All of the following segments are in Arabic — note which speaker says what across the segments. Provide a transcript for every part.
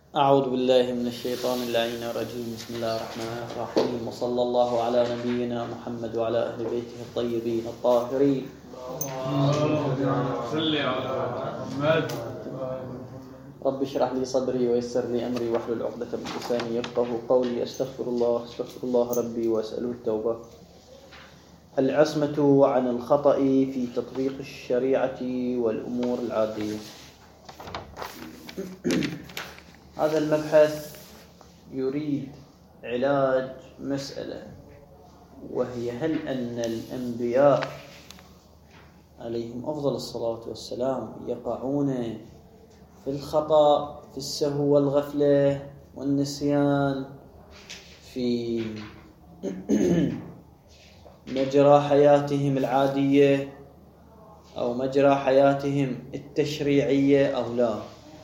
Speaker 1: أعوذ بالله من الشيطان اللعين الرجيم. بسم الله الرحمن الرحيم، وصلى الله على نبينا محمد وعلى أهل بيته الطيبين الطاهرين. رب اشرح لي صدري ويسر لي أمري واحلل عقدة من لساني يفقهوا قولي. أستغفر الله ربي وأسأله التوبة. العصمة عن الخطأ في تطبيق الشريعة والأمور العادية. هذا المبحث يريد علاج مسألة، وهي هل أن الأنبياء عليهم أفضل الصلاة والسلام يقعون في الخطأ، في السهو والغفلة والنسيان في مجرى حياتهم العادية أو مجرى حياتهم التشريعية أو لا؟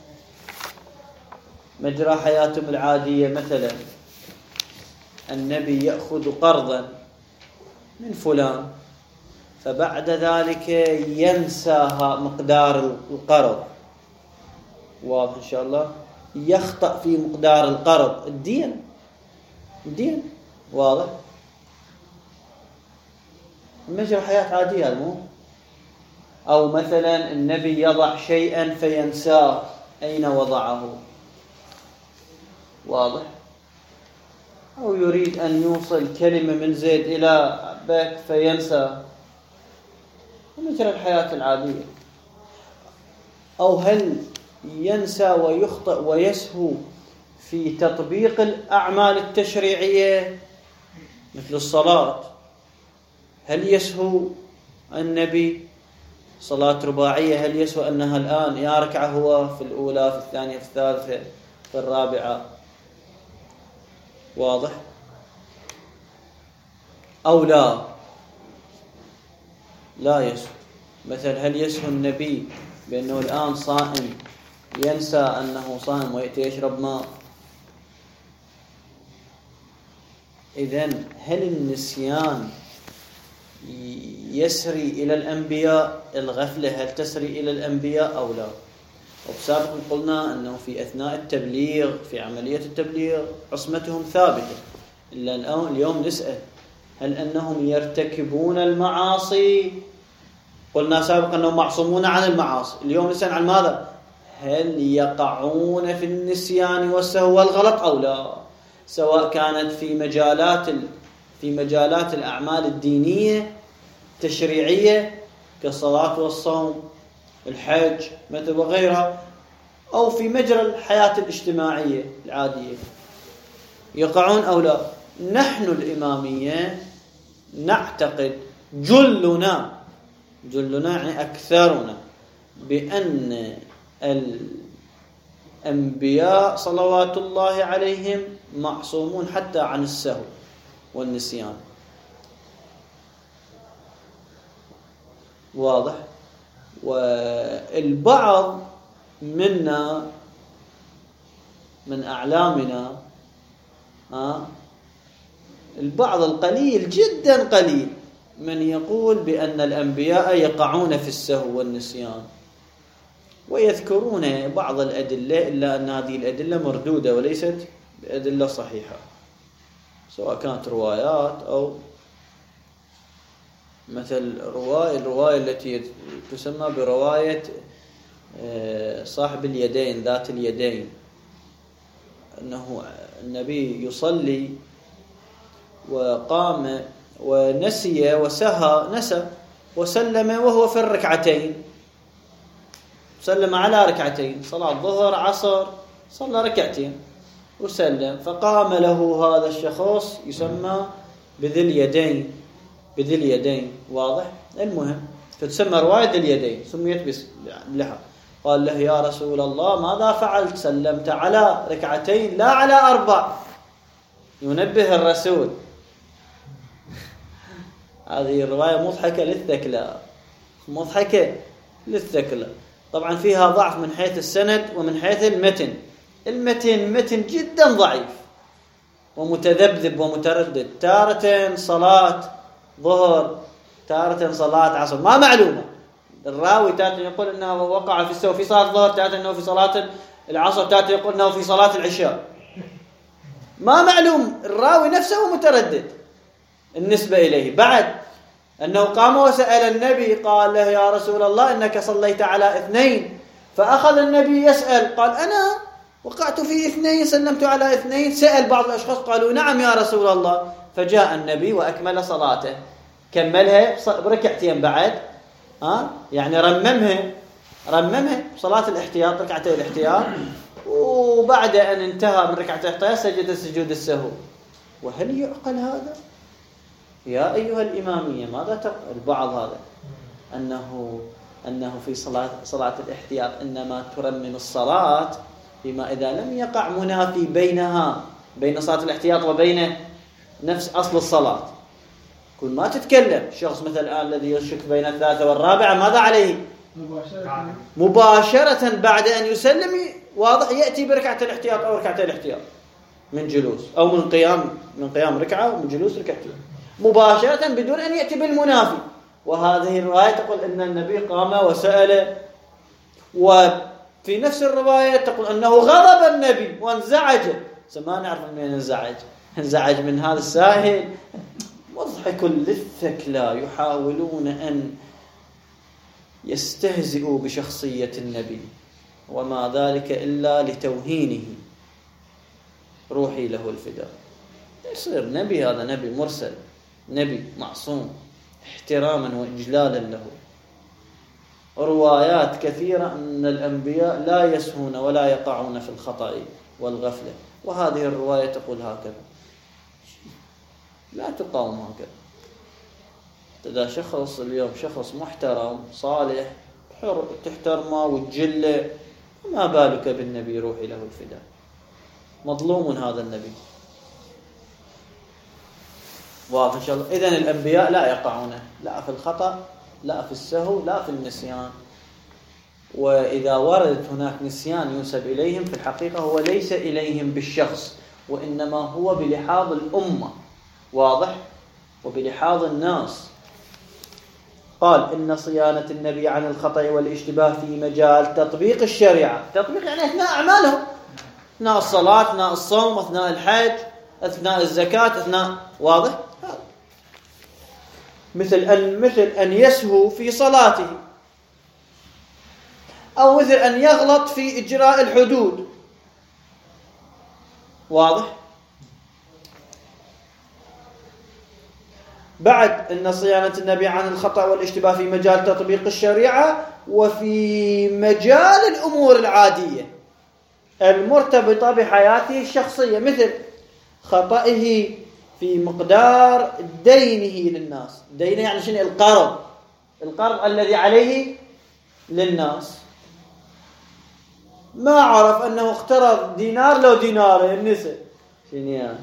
Speaker 1: مجرى حياتهم العادية، مثلا النبي يأخذ قرضا من فلان فبعد ذلك ينسى مقدار القرض، واضح إن شاء الله، يخطأ في مقدار القرض، الدين واضح، مجرى حياة عادية مو. أو مثلا النبي يضع شيئا فينساه أين وضعه، واضح. أو يريد أن يوصل كلمة من زيد إلى بك فينسى، مجرى الحياة العادية. أو هل ينسى ويخطئ ويسهو في تطبيق الأعمال التشريعية مثل الصلاة؟ هل يسهو النبي صلاة رباعية، هل يسهو أنها الآن يا ركعة هو في الأولى في الثانية في الثالثة في الرابعة، واضح؟ أو لا يسهو. مثلا هل يسهو النبي بأنه الآن صائم ينسى أنه صائم ويأتي يشرب ماء؟ إذن هل النسيان يسري إلى الأنبياء؟ الغفلة هل تسري إلى الأنبياء أو لا؟ وبسابق قلنا أنه في أثناء التبليغ، في عملية التبليغ، عصمتهم ثابتة. إلا اليوم نسأل هل أنهم يرتكبون المعاصي؟ قلنا سابقا أنهم معصومون عن المعاصي. اليوم نسأل عن ماذا؟ هل يقعون في النسيان والسهو والغلط أو لا؟ سواء كانت في مجالات الأعمال الدينية التشريعية كالصلاة والصوم الحج مثل وغيرها، أو في مجرى الحياة الاجتماعية العادية، يقعون أو لا؟ نحن الإمامية نعتقد جلنا يعني أكثرنا بأن الأنبياء صلوات الله عليهم معصومون حتى عن السهو والنسيان، واضح. والبعض منا من أعلامنا البعض القليل جدا قليل من يقول بأن الأنبياء يقعون في السهو والنسيان، ويذكرون بعض الأدلة، إلا أن هذه الأدلة مردودة وليست بأدلة صحيحة، سواء كانت روايات أو مثل الرواية التي تسمى برواية صاحب اليدين، ذات اليدين، أنه النبي يصلي وقام ونسي نسى وسلم وهو في الركعتين، سلم على ركعتين، صلاة ظهر عصر صلى ركعتين وسلم، فقام له هذا الشخص يسمى بذي اليدين، واضح. المهم فتسمى رواية ذي اليدين، سميت لها. قال له يا رسول الله ماذا فعلت؟ سلمت على ركعتين لا على 4. ينبه الرسول. هذه الرواية مضحكة للثكلى، طبعا فيها ضعف من حيث السند ومن حيث المتن متن جدا ضعيف ومتذبذب ومتردد، تارة صلاة ظهر تارة صلاة عصر، ما معلومة. الراوي تارة يقول انه وقع في السهو في صلاة الظهر، تارة انه في صلاة العصر تاتي يقول أنه في صلاة العشاء، ما معلوم، الراوي نفسه متردد النسبة إليه. بعد أنه قام وسأل النبي قال له يا رسول الله إنك صليت على 2، فأخذ النبي يسأل قال أنا وقعت في 2 سلمت على 2. سأل بعض الأشخاص قالوا نعم يا رسول الله، فجاء النبي وأكمل صلاته، كملها بركعتين بعد، يعني رممها صلاة الاحتياط، ركعتي الاحتياط، وبعد أن انتهى من ركعتي الاحتياط سجد سجود السهو. وهل يعقل هذا؟ يا أيها الإمامية ماذا تقول البعض هذا؟ أنه في صلاة الاحتياط إنما ترمم الصلاة بما إذا لم يقع منافي بين صلاة الاحتياط وبين نفس أصل الصلاة. كل ما تتكلم شخص مثل الآن الذي يشك بين 3 والرابعة، ماذا عليه؟ مباشرة بعد أن يسلم واضح يأتي بركعة الاحتياط أو ركعتي الاحتياط من جلوس أو من قيام ركعة ومن جلوس ركعتين مباشرة بدون أن يأتي بالمنافي. وهذه الرواية تقول أن النبي قام وسأل، وفي نفس الرواية تقول أنه غضب النبي وانزعج. ما نعرف من انزعج من هذا السائل. مضحك للثكلى يحاولون أن يستهزئوا بشخصية النبي، وما ذلك إلا لتوهينه. روحي له الفداء. يصير نبي، هذا نبي مرسل، نبي معصوم، احتراما وإجلالا له. روايات كثيرة أن الأنبياء لا يسهون ولا يقعون في الخطأ والغفلة، وهذه الرواية تقول هكذا، لا تقاوم هكذا. إذا شخص اليوم شخص محترم صالح تحترمه وتجله، ما بالك بالنبي روحي له الفداء؟ مظلوم هذا النبي. واضح إن شاء الله. إذن الأنبياء لا يقعون لا في الخطأ لا في السهو لا في النسيان. وإذا وردت هناك نسيان ينسب إليهم في الحقيقة هو ليس إليهم بالشخص، وإنما هو بلحاظ الأمة، واضح، وبلحاظ الناس. قال إن صيانة النبي عن الخطأ والاشتباه في مجال تطبيق الشريعة. تطبيق يعني أثناء أعمالهم، أثناء الصلاة، أثناء الصوم، أثناء الحج، أثناء الزكاة، أثناء، واضح. مثل أن يسهو في صلاته، أو مثل أن يغلط في إجراء الحدود، واضح. بعد أن صيانة النبي عن الخطأ والاشتباه في مجال تطبيق الشريعة وفي مجال الأمور العادية المرتبطة بحياته الشخصية، مثل خطئه في مقدار دينه للناس. دينه يعني شنو؟ القرض الذي عليه للناس. ما عرف أنه اقترض دينار لو دينار النساء شنو يعني؟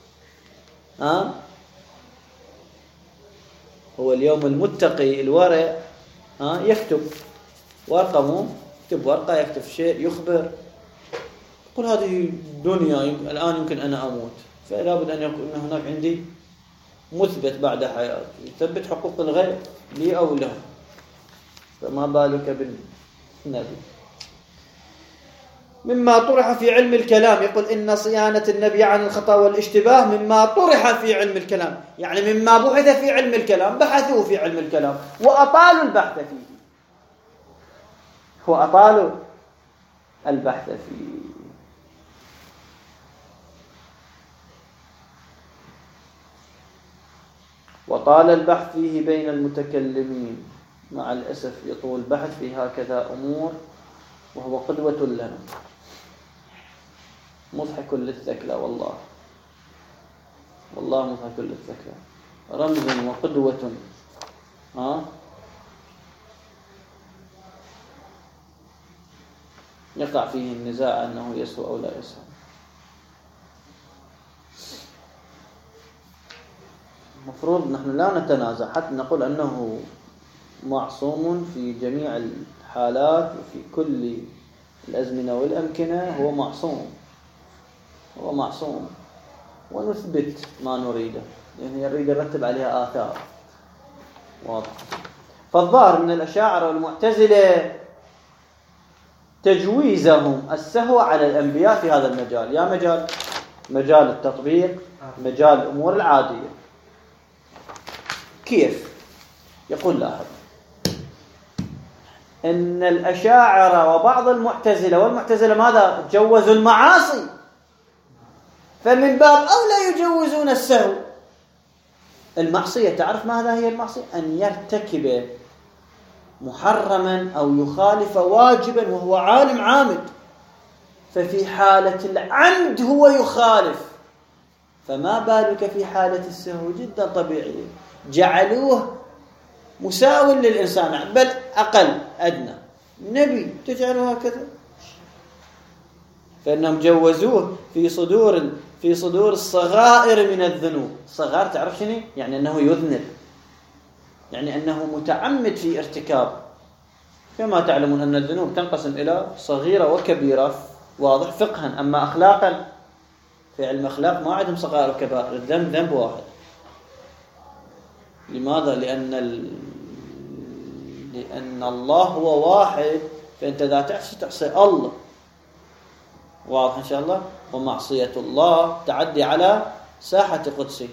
Speaker 1: هو اليوم المتقي الورع يكتب ورقة، يكتب ورقة، يكتب شيء، يخبر، يقول هذه دنيا الآن يمكن أنا أموت، فلا بد أن يكون هناك عندي مثبت بعد حياتي يثبت حقوق الغير لي أو له. فما بالك بالنبي. مما طرح في علم الكلام، يقول إن صيانة النبي عن الخطأ والاشتباه مما طرح في علم الكلام، يعني مما بحث في علم الكلام، بحثوا في علم الكلام وأطالوا البحث فيه، وأطالوا البحث فيه. وطال البحث فيه بين المتكلمين. مع الأسف يطول البحث في هكذا أمور، وهو قدوة لنا، مضحك للثكلى، والله مضحك للثكلى، رمز وقدوة. يقع فيه النزاع أنه يسوء أو لا يسوء. المفروض نحن لا نتنازع حتى نقول أنه معصوم في جميع الحالات وفي كل الأزمنة والأمكنة. هو معصوم ونثبت ما نريده، يعني يريد يرتب عليها آثار، واضح. فالظاهر من الأشاعرة والمعتزلة تجويزهم السهو على الأنبياء في هذا المجال. يا مجال التطبيق، مجال الأمور العادية. كيف؟ يقول لاحظ إن الأشاعرة وبعض المعتزلة ماذا؟ جوزوا المعاصي، فمن باب أولى يجوزون السهو. المعصية، تعرف ماذا هي المعصية؟ أن يرتكب محرما أو يخالف واجبا وهو عالم عامد، ففي حالة العمد هو يخالف، فما بالك في حالة السهو؟ جدا طبيعي، جعلوه مساو للإنسان، بل أقل أدنى. نبي تجعله هكذا؟ فإنهم جوزوه في صدور الصغائر من الذنوب. الصغائر تعرف شنو؟ يعني أنه يذنب، يعني أنه متعمد في ارتكاب. كما تعلمون أن الذنوب تنقسم إلى صغيرة وكبيرة، واضح فقها. أما أخلاقا في علم أخلاق ما عندهم صغائر وكبائر، الذنب ذنب واحد. لماذا؟ لأن الله هو واحد، فأنت إذا تعصي الله، واضح إن شاء الله. ومعصية الله تعدي على ساحة قدسه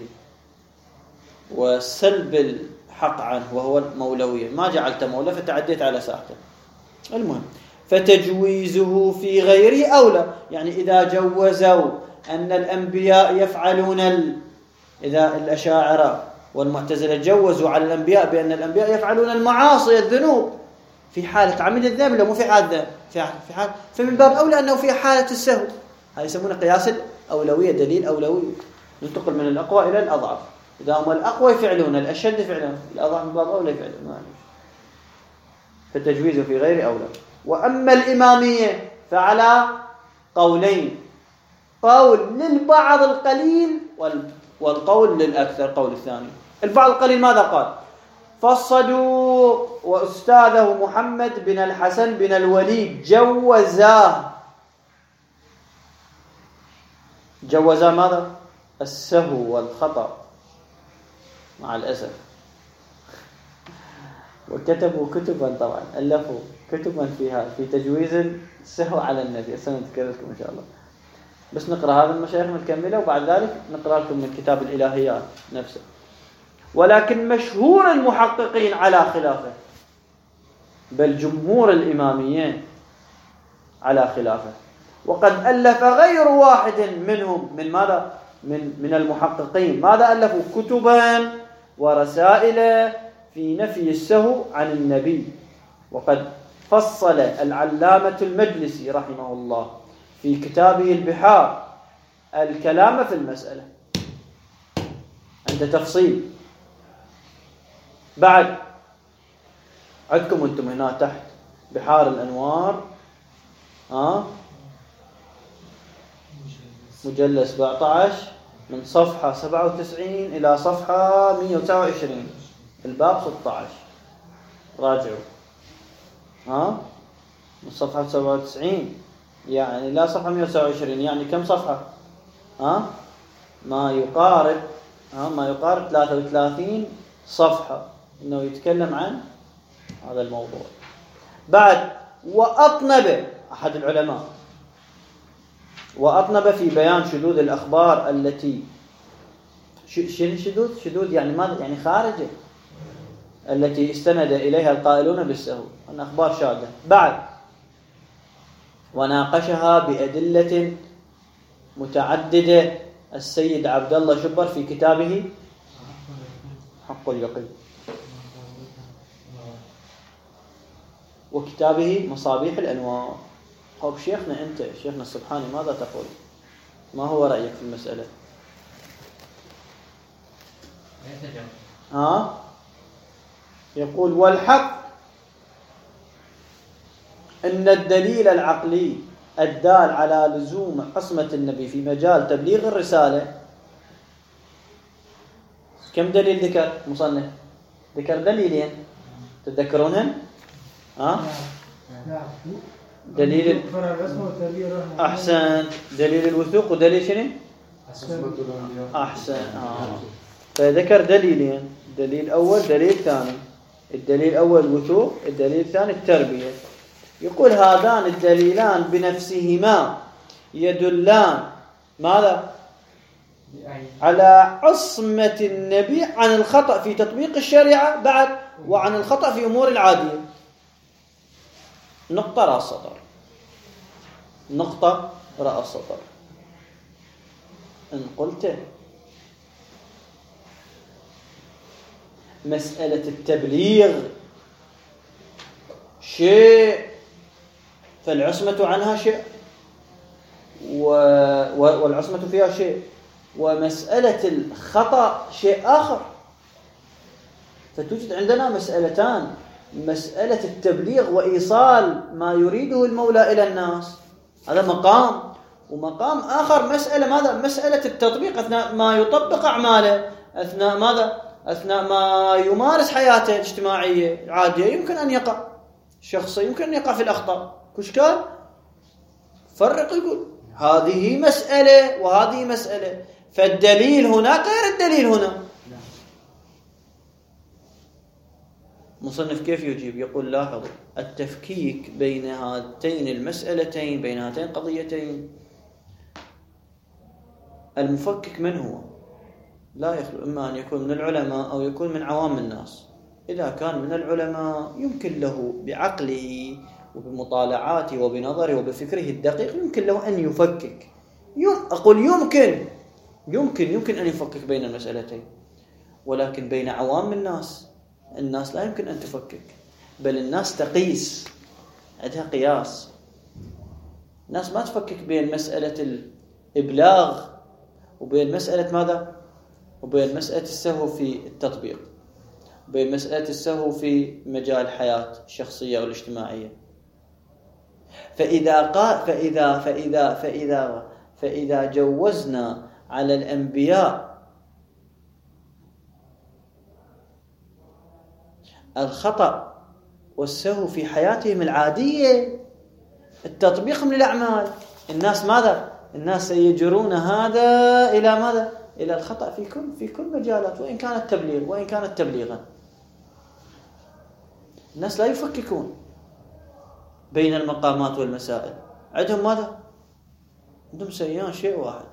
Speaker 1: وسلب الحق عنه، وهو المولوية، ما جعلت مولى فتعديت على ساحته. المهم، فتجويزه في غيره أولى. يعني إذا جوزوا أن الأنبياء يفعلون إذا الأشاعرة والمعتزلة جوزوا على الأنبياء بأن الأنبياء يفعلون المعاصي الذنوب في حالة عمل الذنب، لا مو في حالة في حال، فمن باب أولى أنه في حالة السهو. هذا يسمونه قياس الأولوية، دليل أولوية، ننتقل من الأقوى إلى الأضعف. إذا هم الأقوى يفعلون، الأشد يفعلون، الأضعف من باب أولى يفعلون. فتجويزه في غير أولى. وأما الإمامية فعلى قولين، قول للبعض القليل والقول للأكثر. قول الثاني، البعض القليل ماذا قال؟ فالصدوق وأستاذه محمد بن الحسن بن الوليد جوزا ماذا؟ السهو والخطأ، مع الأسف. وكتبوا كتبا، طبعا ألفوا كتبا فيها في تجويز السهو على النبي. سنذكر لكم إن شاء الله، بس نقرأ هذا المشايخ نكمله، وبعد ذلك نقرأ لكم من كتاب الإلهيات نفسه. ولكن مشهور المحققين على خلافه، بل جمهور الإماميين على خلافه. وقد ألف غير واحد منهم من ماذا؟ من المحققين. ماذا ألفوا؟ كتبا ورسائل في نفي السهو عن النبي. وقد فصل العلامة المجلسي رحمه الله في كتابه البحار الكلام في المسألة، عند تفصيل. بعد عندكم أنتم هنا تحت بحار الأنوار، مجلد 17 من صفحة 97 إلى صفحة 129، الباب 16. راجعوا من صفحة 97 يعني لا صفحة 129، يعني كم صفحة؟ ما يقارب 33 صفحة إنه يتكلم عن هذا الموضوع. بعد وأطنب أحد العلماء في بيان شذوذ الأخبار التي شذوذ يعني ماذا؟ يعني خارجة، التي استند إليها القائلون بالسهو، أن أخبار شاذة. بعد وناقشها بأدلة متعددة السيد عبد الله شبر في كتابه حق اليقين، وكتابه مصابيح الأنوار. طب شيخنا أنت، شيخنا السبحاني، ماذا تقول؟ ما هو رأيك في المسألة؟ يقول والحق أن الدليل العقلي الدال على لزوم عصمة النبي في مجال تبليغ الرسالة، كم دليل ذكر مصنف؟ ذكر دليلين، تتذكرونهم؟ دليل أحسن، دليل الوثوق ودليل شنو؟ أحسن. فذكر دليلين، دليل أول دليل ثاني. الدليل الأول الوثوق، الدليل الثاني التربية. يقول هذان الدليلان بنفسهما يدلان ماذا؟ على عصمة النبي عن الخطأ في تطبيق الشريعة بعد، وعن الخطأ في أمور العادية. نقطة رأس سطر، نقطة رأس سطر. إن قلت مسألة التبليغ شيء فالعصمة عنها شيء والعصمة فيها شيء، ومسألة الخطأ شيء آخر. فتوجد عندنا مسألتان: مسألة التبليغ وإيصال ما يريده المولى إلى الناس، هذا مقام، ومقام آخر مسألة ماذا؟ مسألة التطبيق أثناء ما يطبق أعماله، أثناء ماذا؟ أثناء ما يمارس حياته الاجتماعية العادية. يمكن أن يقع شخص، يمكن أن يقع في الأخطاء. كشكال فرق، يقول هذه مسألة وهذه مسألة، فالدليل هناك غير الدليل هنا. مصنف كيف يجيب؟ يقول لاحظوا التفكيك بين هاتين المسألتين، بين هاتين القضيتين، المفكك من هو؟ لا يخلو إما أن يكون من العلماء أو يكون من عوام الناس. إذا كان من العلماء يمكن له بعقله وبمطالعاته وبنظره وبفكره الدقيق يمكن له أن يفكك. أقول يمكن أن يفكك بين المسألتين، ولكن بين عوام الناس لا يمكن أن تفكك، بل الناس تقيس، عندها قياس. الناس ما تفكك بين مسألة الإبلاغ وبين مسألة ماذا؟ وبين مسألة السهو في التطبيق، بين مسألة السهو في مجال الحياة الشخصية والاجتماعية. فإذا جوزنا على الأنبياء الخطأ والسهو في حياتهم العادية، التطبيق من الأعمال، الناس ماذا؟ الناس سيجرون هذا إلى ماذا؟ إلى الخطأ في كل مجالات، وإن كانت تبليغا. الناس لا يفككون بين المقامات والمسائل، عندهم ماذا؟ عندهم سيان شيء واحد.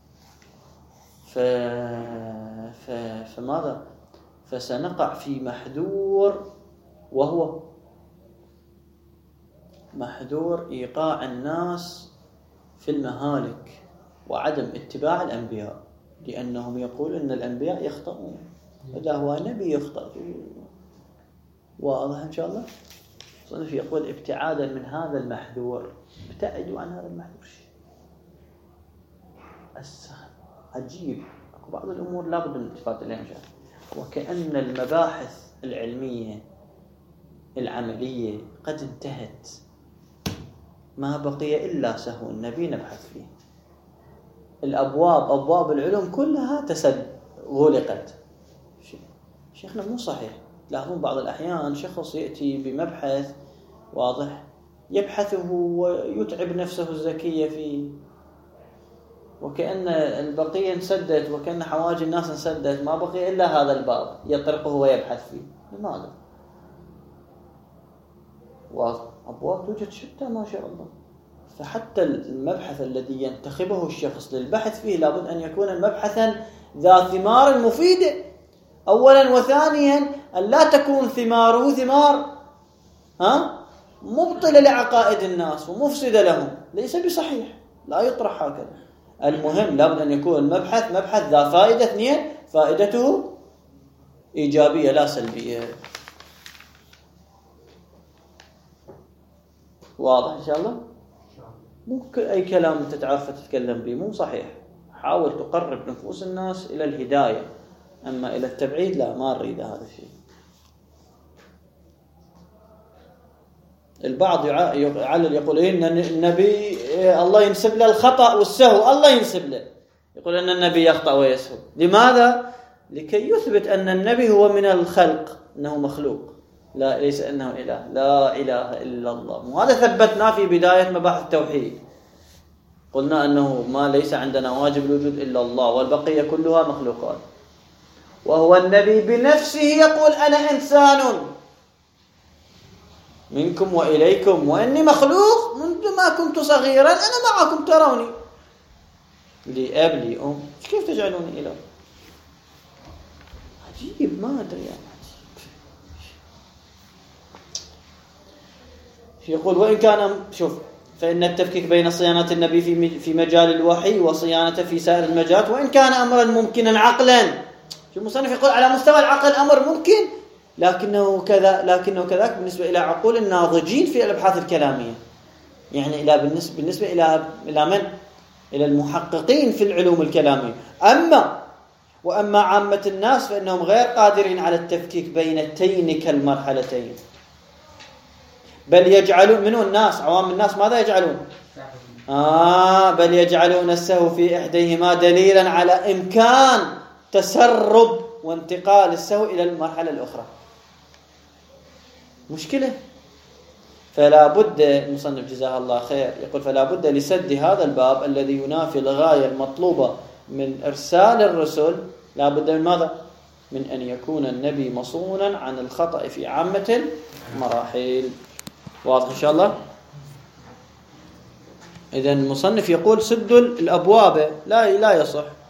Speaker 1: فماذا؟ فسنقع في محذور، وهو محذور إيقاع الناس في المهالك وعدم اتباع الأنبياء، لأنهم يقولون أن الأنبياء يخطئون، إذا هو نبي يخطئ. واضح إن شاء الله؟ صنف يقول ابتعادا من هذا المحذور، ابتعدوا عن هذا المحذور. عجيب، بعض الأمور لا بد من الالتفات إليها. وكأن المباحث العلمية العملية قد انتهت، ما بقي إلا سهو النبي نبحث فيه. أبواب العلوم كلها غلقت. شيخنا مو صحيح. تلاحظون بعض الأحيان شخص يأتي بمبحث واضح يبحثه ويتعب نفسه الزكية فيه، وكأن البقية انسدت، وكأن حواجز الناس انسدت، ما بقي إلا هذا الباب يطرقه ويبحث فيه. لماذا؟ وأبواب توجد شتى ما شاء الله. فحتى المبحث الذي ينتخبه الشخص للبحث فيه لابد أن يكون مبحثا ذا ثمار مفيدة أولا، وثانيا أن لا تكون ثماره ثمار مبطلة لعقائد الناس ومفسدة لهم، ليس بصحيح، لا يطرح هكذا. المهم لابد أن يكون المبحث مبحث ذا فائدة، اثنين فائدته إيجابية لا سلبية. واضح إن شاء الله؟ ممكن أي كلام أنت تعرف تتكلم به مو صحيح، حاول تقرب نفوس الناس إلى الهداية، أما إلى التبعيد لا، ما نريد هذا الشيء. البعض يعلل يقول إن النبي الله ينسب له الخطأ والسهو، الله ينسب له، يقول أن النبي يخطأ ويسهو. لماذا؟ لكي يثبت أن النبي هو من الخلق، أنه مخلوق، لا ليس أنه إله، لا إله إلا الله. وهذا ثبتنا في بداية مباحث التوحيد، قلنا أنه ما ليس عندنا واجب الوجود إلا الله، والبقية كلها مخلوقات. وهو النبي بنفسه يقول أنا إنسان منكم وإليكم وإني مخلوق منذ ما كنت صغيرا أنا معكم تروني لي أب لي أم كيف تجعلوني إله؟ عجيب، ما أدري يعني. يقول وإن كان شوف فإن التفكيك بين صيانة النبي في مجال الوحي وصيانته في سائر المجالات وإن كان أمرا ممكنا عقلا. شو المصنف يقول على مستوى العقل أمر ممكن لكنه كذاك بالنسبة إلى عقول الناضجين في الأبحاث الكلامية، يعني بالنسبة إلى من؟ إلى المحققين في العلوم الكلامية. وأما عامة الناس فإنهم غير قادرين على التفكيك بين تلك المرحلتين، بل يجعلون منه الناس عوام الناس ماذا يجعلون؟ بل يجعلون السهو في إحديهما دليلا على إمكان تسرب وانتقال السهو إلى المرحلة الأخرى. مشكلة. فلا بد، المصنف جزاه الله خير يقول فلا بد لسد هذا الباب الذي ينافي الغاية المطلوبة من إرسال الرسل، لا بد من ماذا؟ من أن يكون النبي مصونا عن الخطأ في عامة المراحل. واضح إن شاء الله؟ إذن المصنف يقول سد الأبواب لا يصح.